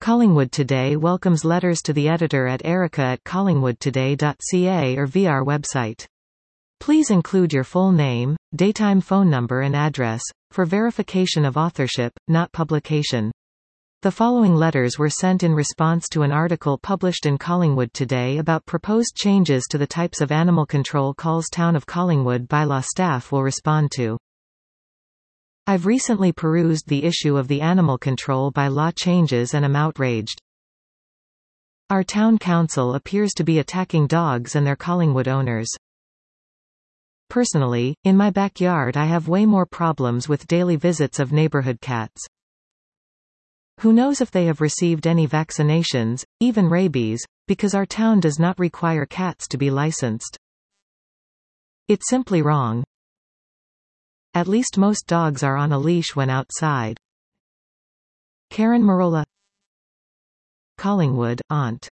Collingwood Today welcomes letters to the editor at erica@collingwoodtoday.ca or via our website. Please include your full name, daytime phone number and address, for verification of authorship, not publication. The following letters were sent in response to an article published in Collingwood Today about proposed changes to the types of animal control calls Town of Collingwood bylaw staff will respond to. I've recently perused the issue of the animal control by law changes and am outraged. Our town council appears to be attacking dogs and their Collingwood owners. Personally, in my backyard I have way more problems with daily visits of neighborhood cats. Who knows if they have received any vaccinations, even rabies, because our town does not require cats to be licensed. It's simply wrong. At least most dogs are on a leash when outside. Karen Marola, Collingwood, Aunt.